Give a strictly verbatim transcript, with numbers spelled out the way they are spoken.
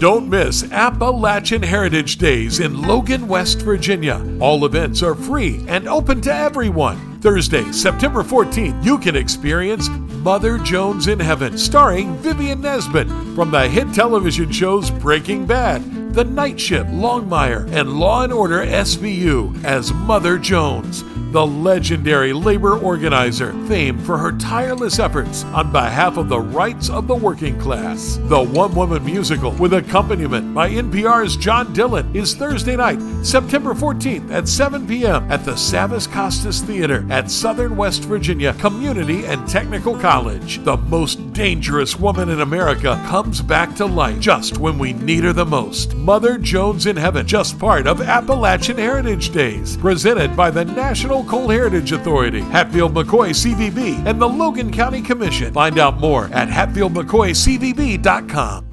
Don't miss Appalachian Heritage Days in Logan, West Virginia. All events are free and open to everyone. Thursday, September fourteenth, you can experience Mother Jones in Heaven, starring Vivian Nesbitt from the hit television shows Breaking Bad, The Night Shift, Longmire, and Law and Order S V U as Mother Jones, the legendary labor organizer famed for her tireless efforts on behalf of the rights of the working class. The one-woman musical with accompaniment by N P R's John Dillon is Thursday night, September fourteenth at seven p.m. at the Savas Costas Theater at Southern West Virginia Community and Technical College. The most dangerous woman in America comes back to life just when we need her the most. Mother Jones in Heaven, just part of Appalachian Heritage Days, presented by the National Coal Heritage Authority, Hatfield-McCoy C V B, and the Logan County Commission. Find out more at hatfield mccoy c v b dot com.